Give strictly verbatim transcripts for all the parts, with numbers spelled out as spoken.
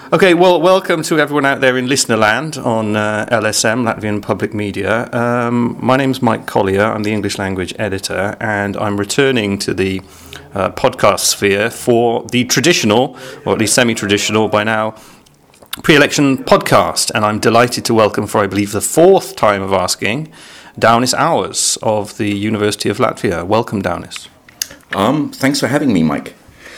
Okay, well, welcome to everyone out there in Listenerland on uh, L S M, Latvian Public Media. Um, my name's Mike Collier, I'm the English language editor, and I'm returning to the uh, podcast sphere for the traditional, or at least semi-traditional by now, pre-election podcast. And I'm delighted to welcome, for I believe the fourth time of asking, Daunis Auers of the University of Latvia. Welcome, Daunis. Um, thanks for having me, Mike.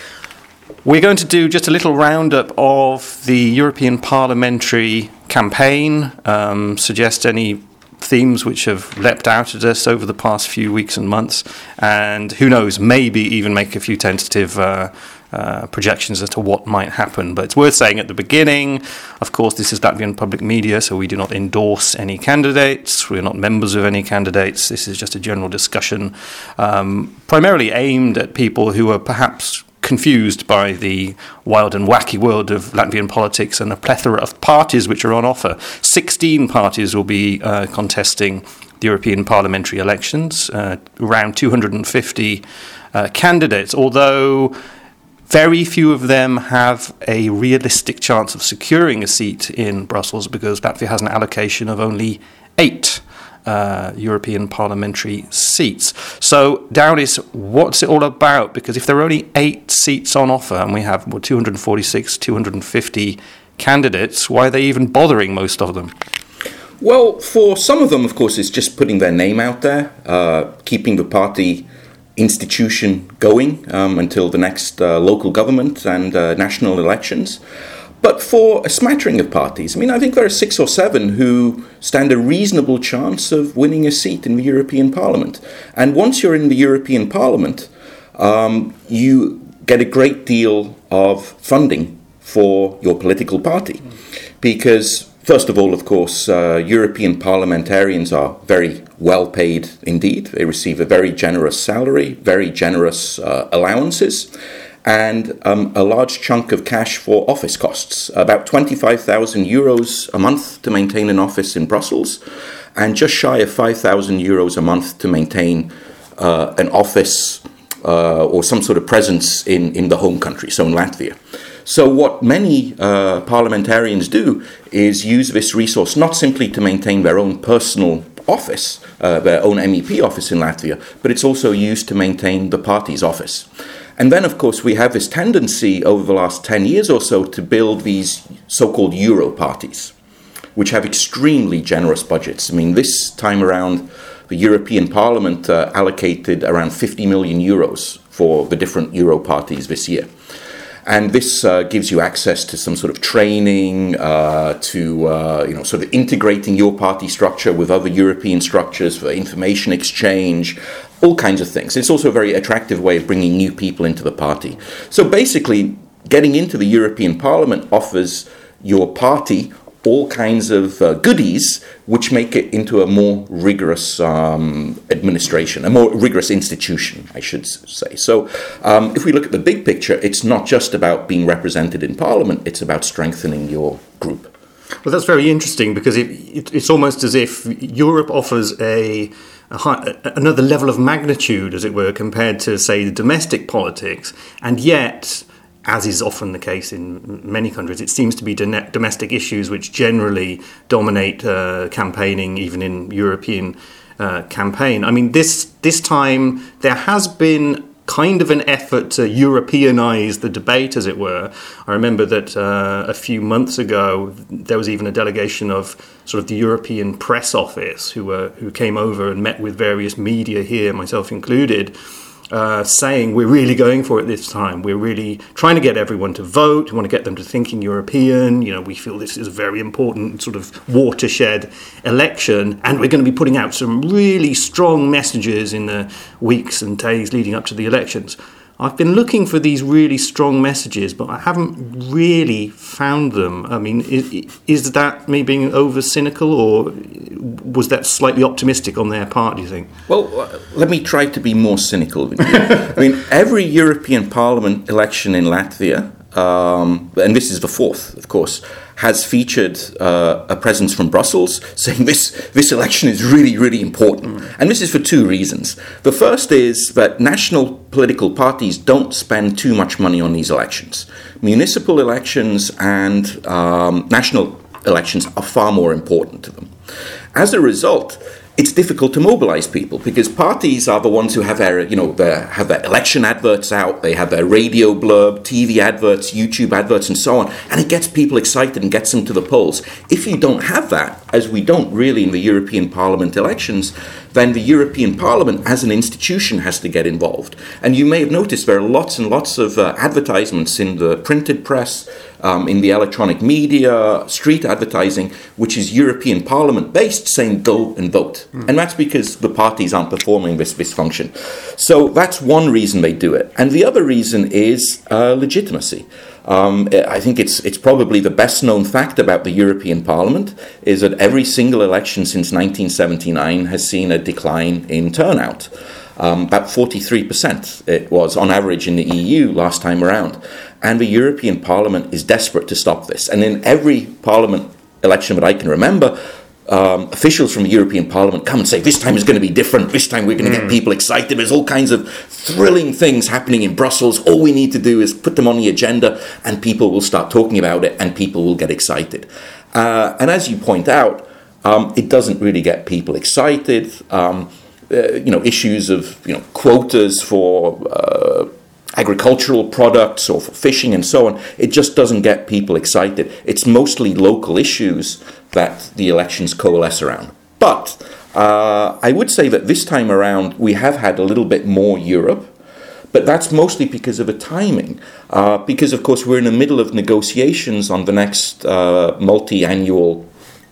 We're going to do just a little roundup of the European parliamentary campaign, um, suggest any themes which have leapt out at us over the past few weeks and months, and who knows, maybe even make a few tentative uh, uh, projections as to what might happen. But it's worth saying at the beginning, of course, this is Latvian Public Media, so we do not endorse any candidates. We're not members of any candidates. This is just a general discussion, um, primarily aimed at people who are perhaps confused by the wild and wacky world of Latvian politics and a plethora of parties which are on offer. sixteen parties will be uh, contesting the European parliamentary elections, uh, around two hundred fifty uh, candidates, although very few of them have a realistic chance of securing a seat in Brussels because Latvia has an allocation of only eight Uh, European parliamentary seats. So, Daunis, what's it all about? Because if there are only eight seats on offer and we have well, two hundred forty-six, two hundred fifty candidates, why are they even bothering most of them? Well, for some of them, of course, it's just putting their name out there, uh, keeping the party institution going um, until the next uh, local government and uh, national elections. But for a smattering of parties, I mean, I think there are six or seven who stand a reasonable chance of winning a seat in the European Parliament. And once you're in the European Parliament, um, you get a great deal of funding for your political party. Because, first of all, of course, uh, European parliamentarians are very well paid indeed. They receive a very generous salary, very generous uh, allowances, and um, a large chunk of cash for office costs, about twenty-five thousand euros a month to maintain an office in Brussels, and just shy of five thousand euros a month to maintain uh, an office uh, or some sort of presence in, in the home country, so in Latvia. So what many uh, parliamentarians do is use this resource not simply to maintain their own personal office, uh, their own M E P office in Latvia, but it's also used to maintain the party's office. And then, of course, we have this tendency over the last ten years or so to build these so-called Euro parties, which have extremely generous budgets. I mean, this time around, the European Parliament uh, allocated around fifty million euros for the different Euro parties this year. And this uh, gives you access to some sort of training, uh, to, uh, you know, sort of integrating your party structure with other European structures for information exchange, all kinds of things. It's also a very attractive way of bringing new people into the party. So basically, getting into the European Parliament offers your party all kinds of uh, goodies which make it into a more rigorous um, administration, a more rigorous institution, I should say. So um, if we look at the big picture, it's not just about being represented in Parliament, it's about strengthening your group. Well, that's very interesting because it, it, it's almost as if Europe offers a, a high, another level of magnitude, as it were, compared to, say, the domestic politics, and yet, as is often the case in many countries, it seems to be do- domestic issues which generally dominate uh, campaigning, even in European uh, campaign. I mean, this this time there has been kind of an effort to Europeanize the debate, as it were. I remember that uh, a few months ago there was even a delegation of sort of the European Press Office who were who came over and met with various media here, myself included, Uh, saying we're really going for it this time. We're really trying to get everyone to vote. We want to get them to thinking European. You know, we feel this is a very important sort of watershed election, and we're going to be putting out some really strong messages in the weeks and days leading up to the elections. I've been looking for these really strong messages, but I haven't really found them. I mean, is, is that me being over cynical, or was that slightly optimistic on their part, do you think? Well, let me try to be more cynical. I mean, every European Parliament election in Latvia, um, and this is the fourth, of course, has featured uh, a presence from Brussels saying this, this election is really, really important. Mm. And this is for two reasons. The first is that national political parties don't spend too much money on these elections. Municipal elections and um, national elections are far more important to them. As a result, it's difficult to mobilize people because parties are the ones who have their, you know, their, have their election adverts out, they have their radio blurb, T V adverts, YouTube adverts, and so on, and it gets people excited and gets them to the polls. If you don't have that, as we don't really in the European Parliament elections, then the European Parliament as an institution has to get involved. And you may have noticed there are lots and lots of uh, advertisements in the printed press, um, in the electronic media, street advertising, which is European Parliament based, saying go and vote. Mm. And that's because the parties aren't performing this, this function. So that's one reason they do it. And the other reason is uh, legitimacy. Um, I think it's it's probably the best known fact about the European Parliament is that every single election since nineteen seventy-nine has seen a decline in turnout. Um, about forty-three percent it was on average in the E U last time around. And the European Parliament is desperate to stop this. And in every Parliament election that I can remember, Um, officials from the European Parliament come and say, this time is going to be different, this time we're going to mm. get people excited, there's all kinds of thrilling things happening in Brussels, all we need to do is put them on the agenda and people will start talking about it and people will get excited. Uh, and as you point out, um, it doesn't really get people excited. Um, uh, you know, issues of, you know, quotas for uh, agricultural products or for fishing and so on, it just doesn't get people excited. It's mostly local issues that the elections coalesce around. But uh, I would say that this time around we have had a little bit more Europe, but that's mostly because of the timing. Uh, because, of course, we're in the middle of negotiations on the next uh, multi-annual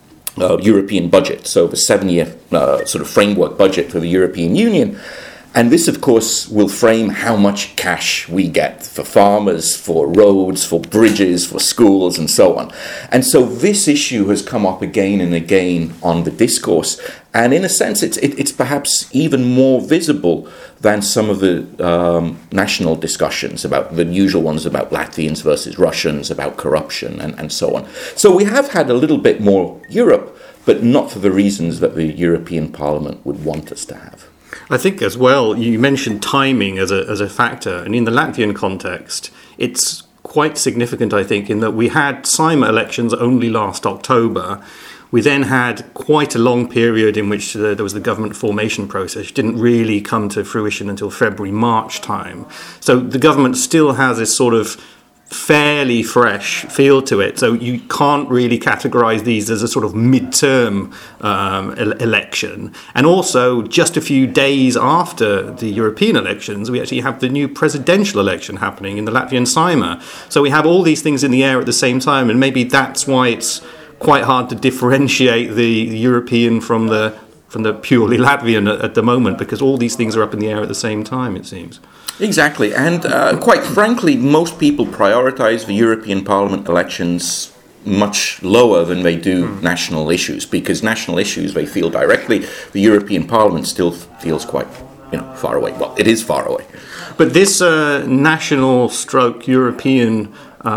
uh, European budget, so the seven-year uh, sort of framework budget for the European Union. And this, of course, will frame how much cash we get for farmers, for roads, for bridges, for schools, and so on. And so this issue has come up again and again on the discourse. And in a sense, it's, it, it's perhaps even more visible than some of the um, national discussions about the usual ones about Latvians versus Russians, about corruption, and, and so on. So we have had a little bit more Europe, but not for the reasons that the European Parliament would want us to have. I think as well, you mentioned timing as a as a factor, and in the Latvian context, it's quite significant, I think, in that we had Saeima elections only last October. We then had quite a long period in which uh, there was the government formation process. It didn't really come to fruition until February, March time. So the government still has this sort of fairly fresh feel to it, so you can't really categorize these as a sort of midterm um, ele- election. And also, just a few days after the European elections, we actually have the new presidential election happening in the Latvian Saeima. So we have all these things in the air at the same time, and maybe that's why it's quite hard to differentiate the, the European from the from the purely Latvian at, at the moment, because all these things are up in the air at the same time, it seems. Exactly, and uh, quite frankly, most people prioritize the European Parliament elections much lower than they do mm. national issues, because national issues they feel directly. The European Parliament still feels quite, you know, far away. Well, it is far away. But this uh, national stroke European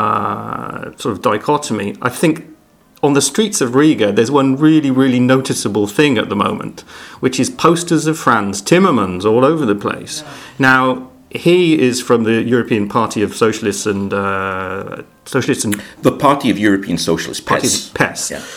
uh, sort of dichotomy, I think, on the streets of Riga, there's one really, really noticeable thing at the moment, which is posters of Franz Timmermans all over the place. Now, he is from the European Party of Socialists and uh, Socialists and the Party of European Socialists, P E S. P E S. Yeah.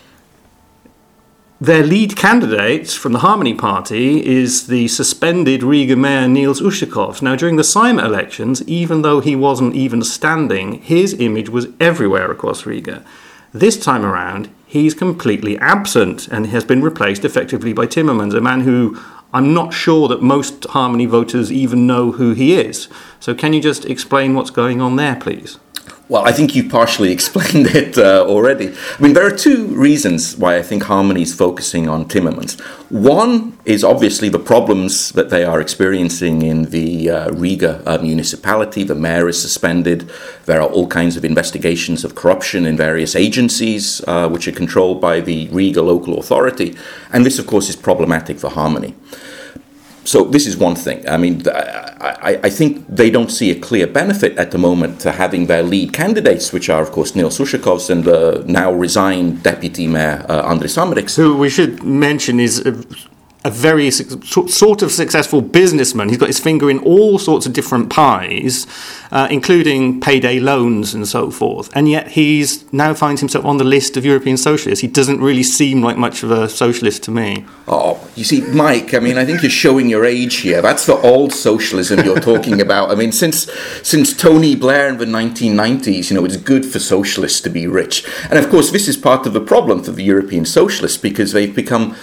Their lead candidate from the Harmony Party is the suspended Riga mayor Nils Ušakov. Now, during the Saeima elections, even though he wasn't even standing, his image was everywhere across Riga. This time around, he's completely absent and has been replaced effectively by Timmermans, a man who I'm not sure that most Harmony voters even know who he is. So can you just explain what's going on there, please? Well, I think you partially explained it uh, already. I mean, there are two reasons why I think Harmony is focusing on Timmermans. One is obviously the problems that they are experiencing in the uh, Riga uh, municipality. The mayor is suspended. There are all kinds of investigations of corruption in various agencies uh, which are controlled by the Riga local authority. And this, of course, is problematic for Harmony. so this is one thing. I mean, I, I think they don't see a clear benefit at the moment to having their lead candidates, which are, of course, Nils Ušakovs and the now resigned deputy mayor uh, Andris Amriks. Who we should mention is a, a very su- sort of successful businessman. He's got his finger in all sorts of different pies, uh, including payday loans and so forth. And yet he's now finds himself on the list of European socialists. He doesn't really seem like much of a socialist to me. Oh, you see, Mike, I mean, I think you're showing your age here. That's the old socialism you're talking about. I mean, since since Tony Blair in the nineteen nineties, you know, it's good for socialists to be rich. And of course, this is part of the problem for the European socialists, because they've become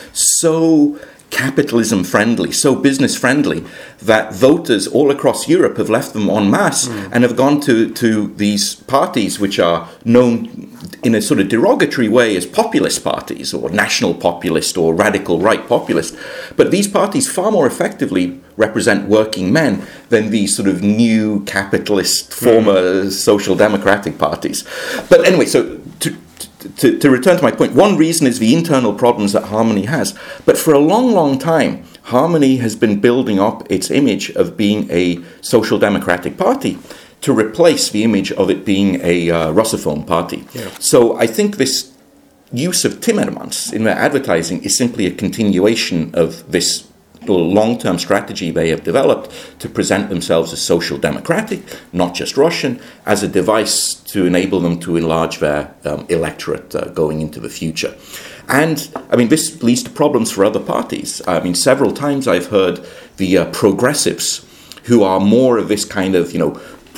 so capitalism friendly, so business friendly, that voters all across Europe have left them en masse mm. and have gone to, to these parties which are known in a sort of derogatory way as populist parties, or national populist, or radical right populist. But these parties far more effectively represent working men than these sort of new capitalist former mm. social democratic parties. But anyway, so to To, to return to my point, one reason is the internal problems that Harmony has. But for a long, long time, Harmony has been building up its image of being a social democratic party to replace the image of it being a uh, Russophone party. Yeah. So I think this use of Timmermans in their advertising is simply a continuation of this long-term strategy they have developed to present themselves as social democratic, not just Russian, as a device to enable them to enlarge their um, electorate uh, going into the future. And, I mean, this leads to problems for other parties. I mean, several times I've heard the uh, progressives, who are more of this kind of, you know,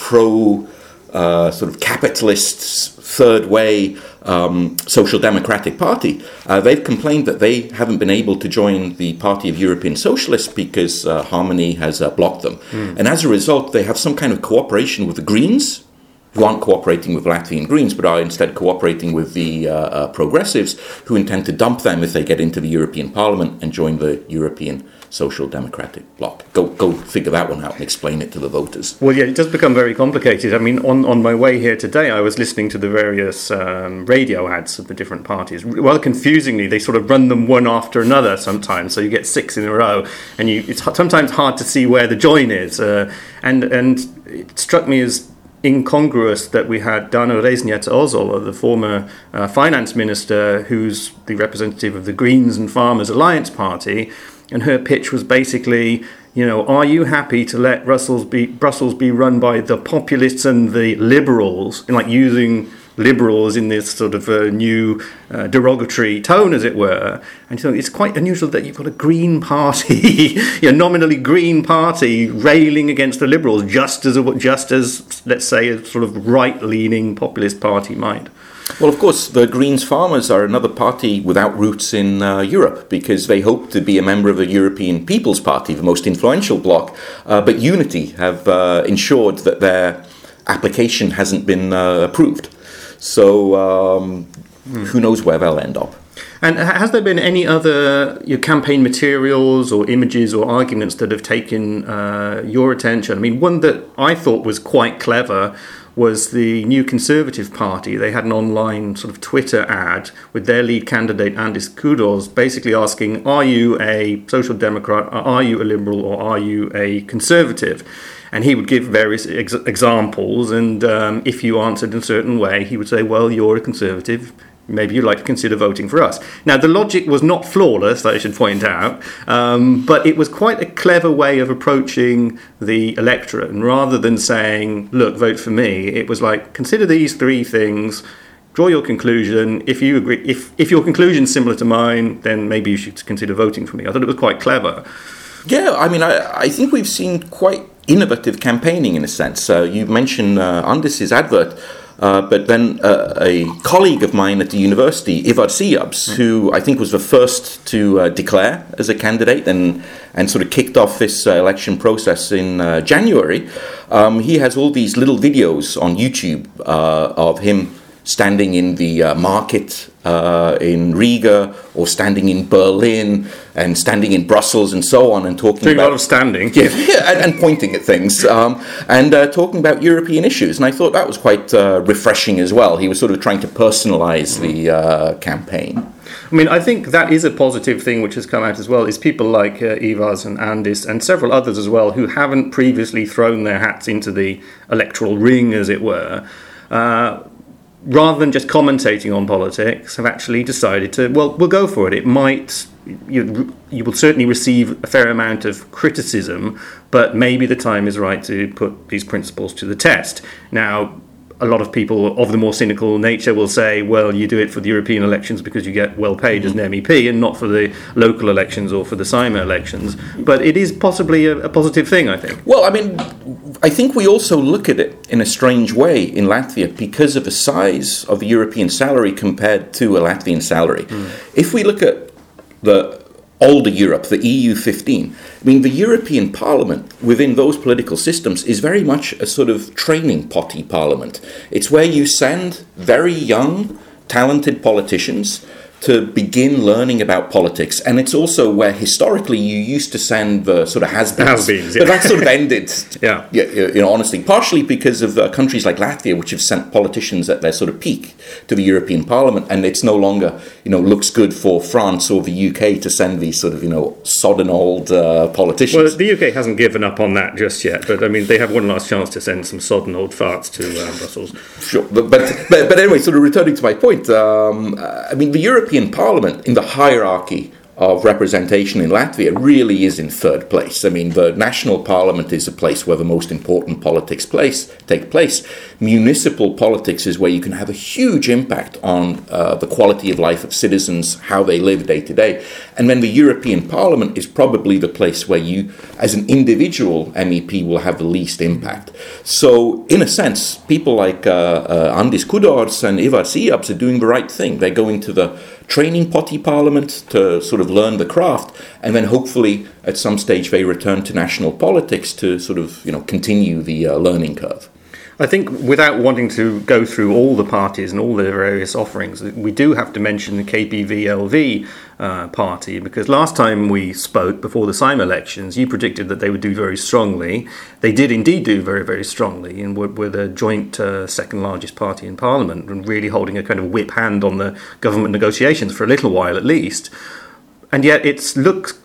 pro uh, sort of capitalist, third way um, social democratic party, uh, they've complained that they haven't been able to join the Party of European Socialists because uh, Harmony has uh, blocked them. Mm. And as a result, they have some kind of cooperation with the Greens, who aren't cooperating with Latvian Greens, but are instead cooperating with the uh, uh, progressives, who intend to dump them if they get into the European Parliament and join the European Social Democratic bloc. Go go figure that one out and explain it to the voters. Well, yeah, it does become very complicated. I mean, on, on my way here today, I was listening to the various um, radio ads of the different parties. Well, confusingly, they sort of run them one after another sometimes, so you get six in a row, and you, it's sometimes hard to see where the join is. Uh, and, and it struck me as incongruous that we had Dana Rezniec-Ozol, the former uh, finance minister, who's the representative of the Greens and Farmers Alliance Party, and her pitch was basically, you know, are you happy to let Brussels be Brussels be run by the populists and the liberals, and like using liberals in this sort of uh, new uh, derogatory tone, as it were. And so it's quite unusual that you've got a Green Party, a nominally Green Party, railing against the liberals, just as a, just as let's say a sort of right-leaning populist party might. Well, of course, the Greens Farmers are another party without roots in uh, Europe, because they hope to be a member of the European People's Party, the most influential bloc, uh, but Unity have uh, ensured that their application hasn't been uh, approved. So um, mm. who knows where they'll end up. And has there been any other your campaign materials or images or arguments that have taken uh, your attention? I mean, one that I thought was quite clever was the New Conservative Party. They had an online sort of Twitter ad with their lead candidate, Andris Kudos, basically asking, are you a social democrat, are you a liberal, or are you a conservative? And he would give various ex- examples, and um, if you answered in a certain way, he would say, well, you're a conservative, maybe you'd like to consider voting for us. Now, the logic was not flawless, I should point out, um, but it was quite a clever way of approaching the electorate. And rather than saying, look, vote for me, it was like, consider these three things, draw your conclusion. If you agree, if, if your conclusion's similar to mine, then maybe you should consider voting for me. I thought it was quite clever. Yeah, I mean, I, I think we've seen quite innovative campaigning in a sense. Uh, you mentioned uh, Andris's advert. Uh, but then uh, a colleague of mine at the university, Ivar Siabs, mm. who I think was the first to uh, declare as a candidate and, and sort of kicked off this uh, election process in uh, January, um, he has all these little videos on YouTube uh, of him standing in the uh, market uh, in Riga, or standing in Berlin, and standing in Brussels, and so on, and talking Doing about... a lot of standing. Yeah, yeah and, and pointing at things, um, and uh, talking about European issues. And I thought that was quite uh, refreshing as well. He was sort of trying to personalise the uh, campaign. I mean, I think that is a positive thing which has come out as well, is people like uh, Ivars and Andis and several others as well who haven't previously thrown their hats into the electoral ring, as it were, uh, rather than just commentating on politics, have actually decided to, well, we'll go for it. It might, you, you will certainly receive a fair amount of criticism, but maybe the time is right to put these principles to the test. Now, a lot of people of the more cynical nature will say, well, you do it for the European elections because you get well paid as an M E P and not for the local elections or for the Saeima elections. But it is possibly a, a positive thing, I think. Well, I mean, I think we also look at it in a strange way in Latvia because of the size of the European salary compared to a Latvian salary. Mm. If we look at the older Europe, the E U fifteen, I mean, the European Parliament within those political systems is very much a sort of training potty parliament. It's where you send very young, talented politicians to begin learning about politics. And it's also where historically you used to send the sort of has-beens. Has-beens, yeah. But that sort of ended, yeah. you know, honestly, partially because of uh, countries like Latvia, which have sent politicians at their sort of peak to the European Parliament. And it's no longer, you know, looks good for France or the U K to send these sort of, you know, sodden old uh, politicians. Well, the U K hasn't given up on that just yet. But, I mean, they have one last chance to send some sodden old farts to uh, Brussels. Sure. But, but, but, but anyway, sort of returning to my point, um, I mean, the European Parliament in the hierarchy of representation in Latvia really is in third place. I mean, the national parliament is a place where the most important politics place, take place. Municipal politics is where you can have a huge impact on uh, the quality of life of citizens, how they live day to day. And then the European Parliament is probably the place where you, as an individual M E P, will have the least impact. So, in a sense, people like uh, uh, Andis Kudors and Ivars Ijabs are doing the right thing. They're going to the training potty parliament to sort of learn the craft, and then hopefully at some stage they return to national politics to sort of, you know, continue the uh, learning curve. I think without wanting to go through all the parties and all their various offerings, we do have to mention the K P V L V uh, party, because last time we spoke before the Saeima elections, you predicted that they would do very strongly. They did indeed do very, very strongly, and were, were the joint uh, second largest party in Parliament, and really holding a kind of whip hand on the government negotiations for a little while at least. And yet it looks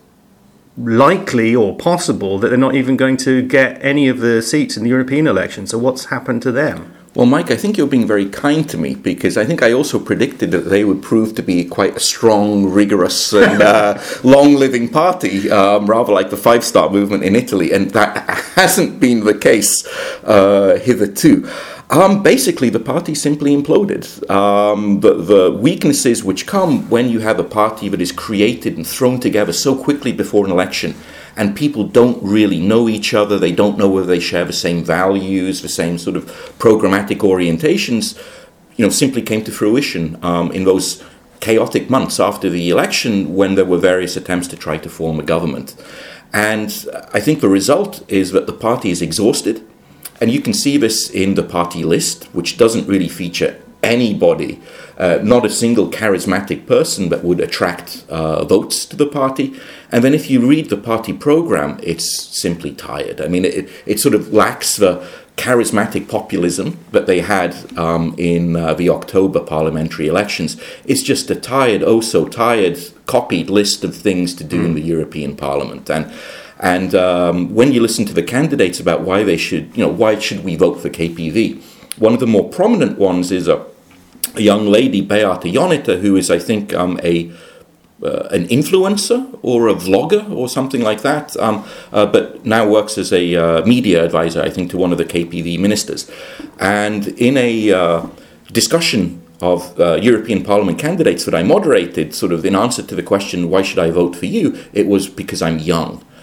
likely or possible that they're not even going to get any of the seats in the European election. So what's happened to them? Well, Mike, I think you're being very kind to me, because I think I also predicted that they would prove to be quite a strong, rigorous and uh, long-living party, um, rather like the Five Star Movement in Italy, and that hasn't been the case uh, hitherto. Um, basically, the party simply imploded. Um, the, the weaknesses which come when you have a party that is created and thrown together so quickly before an election, and people don't really know each other, they don't know whether they share the same values, the same sort of programmatic orientations, you know, simply came to fruition um, in those chaotic months after the election, when there were various attempts to try to form a government. And I think the result is that the party is exhausted. And you can see this in the party list, which doesn't really feature anybody, uh, not a single charismatic person that would attract uh, votes to the party. And then if you read the party program, it's simply tired. I mean, it, it sort of lacks the charismatic populism that they had um, in uh, the October parliamentary elections. It's just a tired, oh so tired, copied list of things to do mm. in the European Parliament. And And um, when you listen to the candidates about why they should, you know, why should we vote for K P V, one of the more prominent ones is a, a young lady, Beata Jonita, who is, I think, um, a uh, an influencer or a vlogger or something like that, um, uh, but now works as a uh, media advisor, I think, to one of the K P V ministers. And in a uh, discussion of uh, European Parliament candidates that I moderated, sort of in answer to the question, why should I vote for you, it was because I'm young.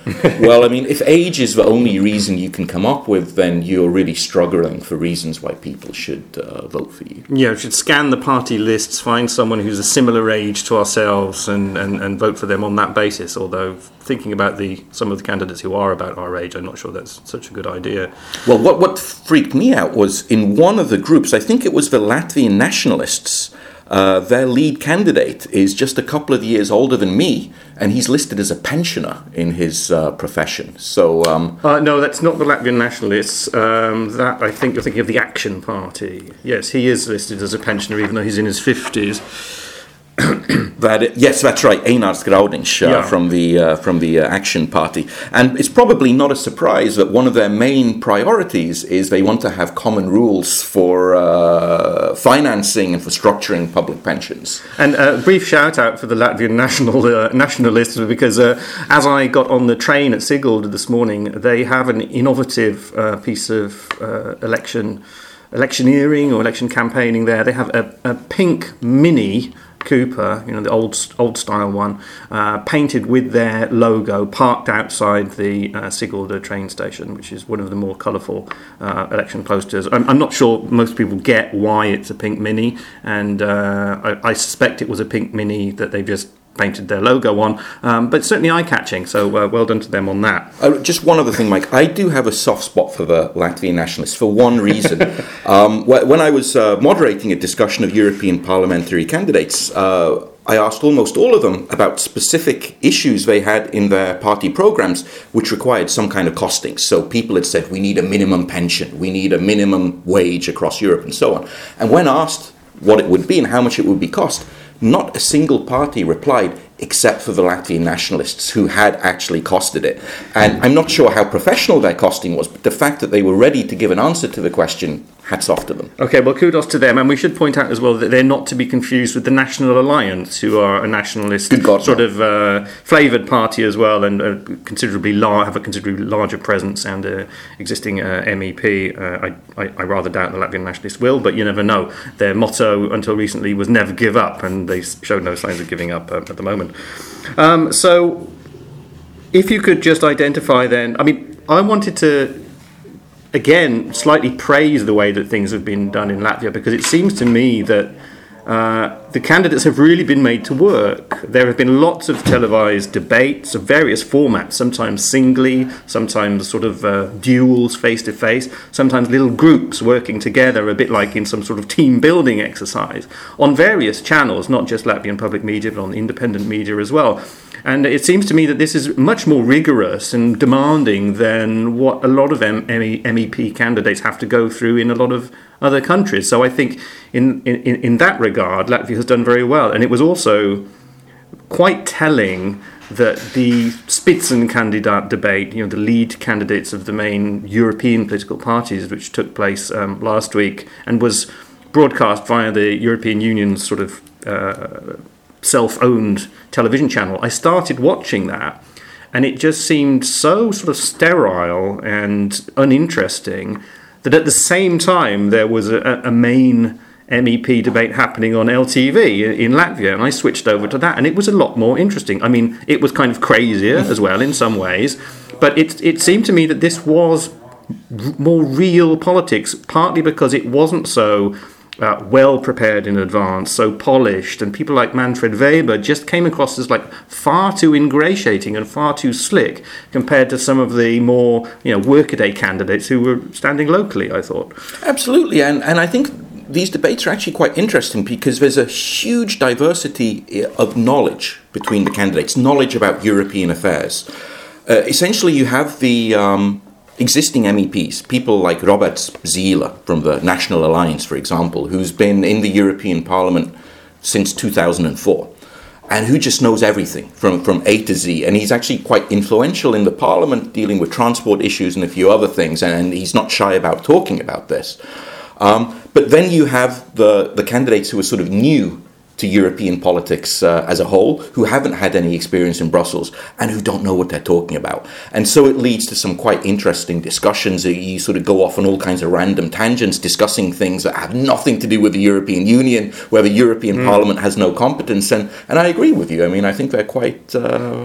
Well, I mean, if age is the only reason you can come up with, then you're really struggling for reasons why people should uh, vote for you. Yeah, we should scan the party lists, find someone who's a similar age to ourselves and, and, and vote for them on that basis, although thinking about the some of the candidates who are about our age, I'm not sure that's such a good idea. Well, what, what freaked me out was in one of the groups, I think it was the Latvian nationalists, Uh, their lead candidate is just a couple of years older than me, and he's listed as a pensioner in his uh, profession. So, um, uh, no, that's not the Latvian nationalists. Um, that I think you're thinking of the Action Party. Yes, he is listed as a pensioner, even though he's in his fifties. that it, yes, that's right, Einars Graudiņš uh, yeah. from the uh, from the uh, Action Party, and it's probably not a surprise that one of their main priorities is they want to have common rules for uh, financing and for structuring public pensions. And a brief shout out for the Latvian national uh, nationalists, because uh, as I got on the train at Sigulda this morning, they have an innovative uh, piece of uh, election electioneering or election campaigning there. They have a, a pink Mini Cooper, you know, the old old style one, uh, painted with their logo, parked outside the uh, Sigulda train station, which is one of the more colourful uh, election posters. I'm, I'm not sure most people get why it's a pink Mini, and uh, I, I suspect it was a pink Mini that they just painted their logo on, um, but certainly eye-catching, so uh, well done to them on that. Uh, just one other thing, Mike. I do have a soft spot for the Latvian nationalists for one reason. um, wh- when I was uh, moderating a discussion of European parliamentary candidates, uh, I asked almost all of them about specific issues they had in their party programs which required some kind of costing. So people had said, we need a minimum pension, we need a minimum wage across Europe, and so on. And when asked what it would be and how much it would be cost, not a single party replied except for the Latvian nationalists, who had actually costed it. And I'm not sure how professional their costing was, but the fact that they were ready to give an answer to the question, hats off to them. Okay, well, kudos to them. And we should point out as well that they're not to be confused with the National Alliance, who are a nationalist Good God, sort no. of uh, flavoured party as well, and uh, considerably lar- have a considerably larger presence and uh, existing uh, M E P. Uh, I, I, I rather doubt the Latvian nationalists will, but you never know. Their motto until recently was never give up, and they showed no signs of giving up uh, at the moment. Um, so, if you could just identify then, I mean, I wanted to, again, slightly praise the way that things have been done in Latvia, because it seems to me that uh, the candidates have really been made to work. There have been lots of televised debates of various formats, sometimes singly, sometimes sort of uh, duels face-to-face, sometimes little groups working together, a bit like in some sort of team-building exercise, on various channels, not just Latvian public media, but on independent media as well. And it seems to me that this is much more rigorous and demanding than what a lot of M- M E P candidates have to go through in a lot of other countries. So I think in, in, in that regard, Latvia has done very well. And it was also quite telling that the Spitzenkandidat debate, you know, the lead candidates of the main European political parties, which took place um, last week and was broadcast via the European Union's sort of uh, self-owned television channel. I started watching that, and it just seemed so sort of sterile and uninteresting that at the same time there was a, a main M E P debate happening on L T V in Latvia, and I switched over to that, and it was a lot more interesting. I mean, it was kind of crazier as well in some ways, but it it seemed to me that this was r- more real politics, partly because it wasn't so Uh, well prepared in advance, so polished, and people like Manfred Weber just came across as like far too ingratiating and far too slick compared to some of the more, you know, workaday candidates who were standing locally, I thought. Absolutely, and, and I think these debates are actually quite interesting because there's a huge diversity of knowledge between the candidates, knowledge about European affairs. Uh, essentially, you have the Um, existing M E Ps, people like Robert Zīle from the National Alliance, for example, who's been in the European Parliament since two thousand four, and who just knows everything from, from A to Z. And he's actually quite influential in the Parliament, dealing with transport issues and a few other things, and he's not shy about talking about this. Um, but then you have the, the candidates who are sort of new to European politics uh, as a whole, who haven't had any experience in Brussels and who don't know what they're talking about. And so it leads to some quite interesting discussions. You sort of go off on all kinds of random tangents, discussing things that have nothing to do with the European Union, where the European mm. Parliament has no competence. And, and I agree with you. I mean, I think they're quite uh,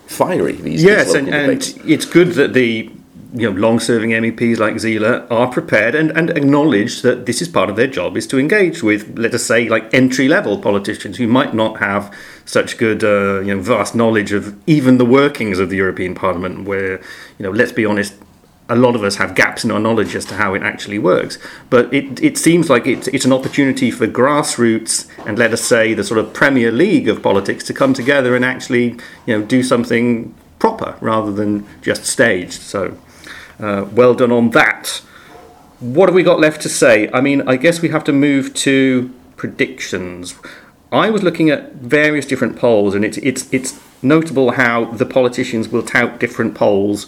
fiery, these Yes, these and, local and debates. it's good that the you know long-serving M E Ps like Zila are prepared and, and acknowledge that this is part of their job, is to engage with, let us say, like entry-level politicians who might not have such good, uh, you know, vast knowledge of even the workings of the European Parliament, where, you know, let's be honest, a lot of us have gaps in our knowledge as to how it actually works. But it it seems like it's, it's an opportunity for grassroots and, let us say, the sort of Premier League of politics to come together and actually, you know, do something proper rather than just staged. So uh, well done on that. What have we got left to say? I mean, I guess we have to move to predictions. I was looking at various different polls, and it's it's it's notable how the politicians will tout different polls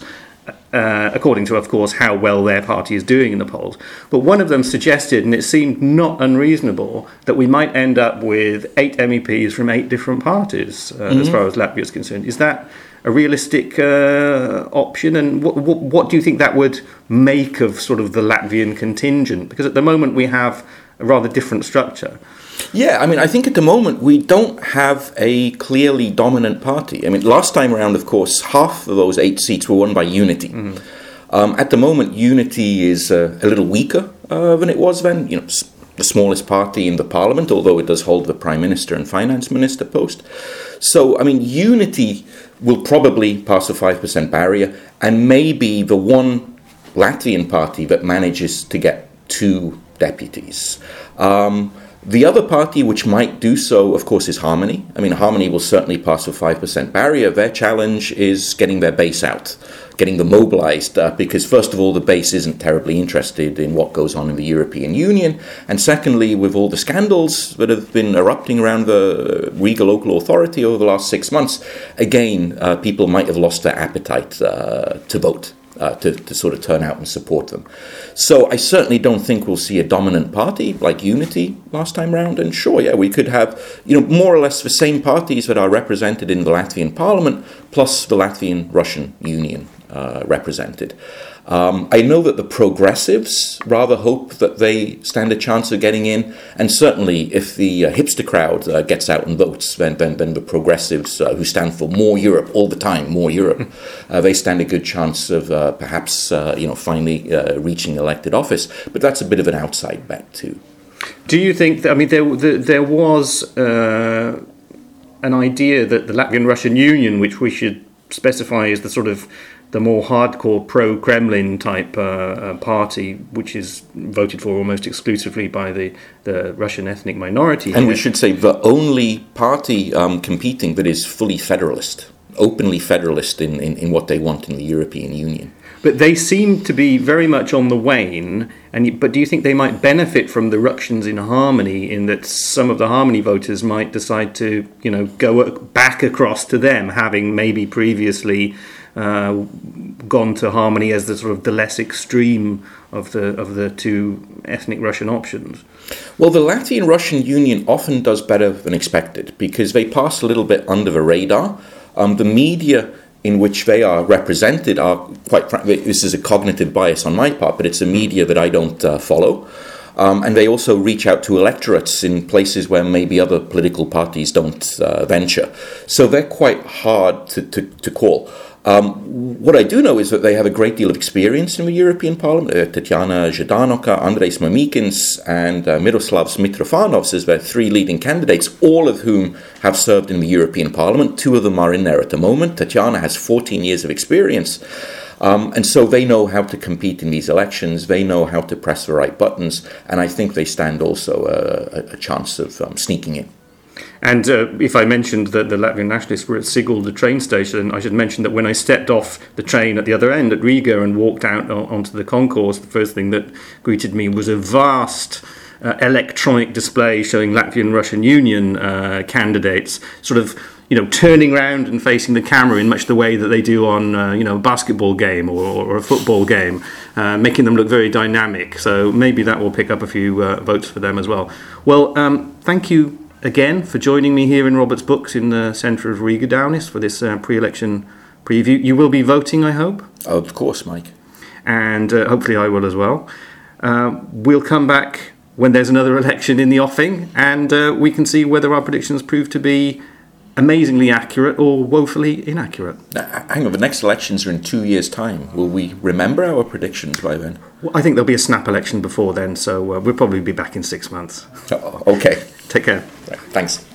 Uh, according to, of course, how well their party is doing in the polls. But one of them suggested, and it seemed not unreasonable, that we might end up with eight M E Ps from eight different parties, uh, mm-hmm. as far as Latvia is concerned. Is that a realistic uh, option? And what, what, what do you think that would make of sort of the Latvian contingent? Because at the moment we have a rather different structure. Yeah, I mean, I think at the moment we don't have a clearly dominant party. I mean, last time around, of course, half of those eight seats were won by Unity. Mm. Um, at the moment, Unity is uh, a little weaker uh, than it was then. You know, s- the smallest party in the parliament, although it does hold the prime minister and finance minister post. So, I mean, Unity will probably pass the five percent barrier and may be the one Latvian party that manages to get two deputies. Um, The other party which might do so, of course, is Harmony. I mean, Harmony will certainly pass the five percent barrier. Their challenge is getting their base out, getting them mobilized, uh, because, first of all, the base isn't terribly interested in what goes on in the European Union. And secondly, with all the scandals that have been erupting around the Riga local authority over the last six months, again, uh, people might have lost their appetite uh, to vote. Uh, to, to sort of turn out and support them. So I certainly don't think we'll see a dominant party like Unity last time round. And sure, yeah, we could have, you know, more or less the same parties that are represented in the Latvian parliament, plus the Latvian-Russian Union uh, represented. Um, I know that the progressives rather hope that they stand a chance of getting in, and certainly if the uh, hipster crowd uh, gets out and votes, then, then, then the progressives uh, who stand for more Europe all the time, more Europe, uh, they stand a good chance of uh, perhaps uh, you know finally uh, reaching elected office. But that's a bit of an outside bet too. Do you think that, I mean, there there, there was uh, an idea that the Latvian-Russian Union, which we should specify as the sort of the more hardcore pro-Kremlin type uh, uh, party, which is voted for almost exclusively by the, the Russian ethnic minority. And here. We should say the only party um, competing that is fully federalist, openly federalist in, in, in what they want in the European Union. But they seem to be very much on the wane. And but do you think they might benefit from the ructions in Harmony, in that some of the Harmony voters might decide to, you know, go back across to them, having maybe previously uh, gone to Harmony as the sort of the less extreme of the of the two ethnic Russian options? Well, the Latvian-Russian Union often does better than expected because they pass a little bit under the radar. Um, the media in which they are represented are, quite frankly, this is a cognitive bias on my part, but it's a media that I don't uh, follow. Um, and they also reach out to electorates in places where maybe other political parties don't uh, venture. So they're quite hard to, to, to call. Um, what I do know is that they have a great deal of experience in the European Parliament. Uh, Tatiana Ždanoka, Andrejs Mamikins, and uh, Miroslavs Mitrofanovs as their three leading candidates, all of whom have served in the European Parliament. Two of them are in there at the moment. Tatiana has fourteen years of experience. Um, and so they know how to compete in these elections. They know how to press the right buttons. And I think they stand also a, a chance of um, sneaking in. And uh, if I mentioned that the Latvian nationalists were at Sigulda, the train station, I should mention that when I stepped off the train at the other end at Riga and walked out onto the concourse, the first thing that greeted me was a vast uh, electronic display showing Latvian-Russian Union uh, candidates sort of, you know, turning around and facing the camera in much the way that they do on, uh, you know, a basketball game or, or a football game, uh, making them look very dynamic. So maybe that will pick up a few uh, votes for them as well. Well, um, thank you again for joining me here in Robert's Books in the centre of Riga, Daunis, for this uh, pre-election preview. You will be voting, I hope? Of course, Mike. And uh, hopefully I will as well. Uh, we'll come back when there's another election in the offing, and uh, we can see whether our predictions prove to be amazingly accurate or woefully inaccurate. Now, hang on, the next elections are in two years' time. Will we remember our predictions by then? Well, I think there'll be a snap election before then, so uh, we'll probably be back in six months. Oh, okay. Take care. Right, thanks.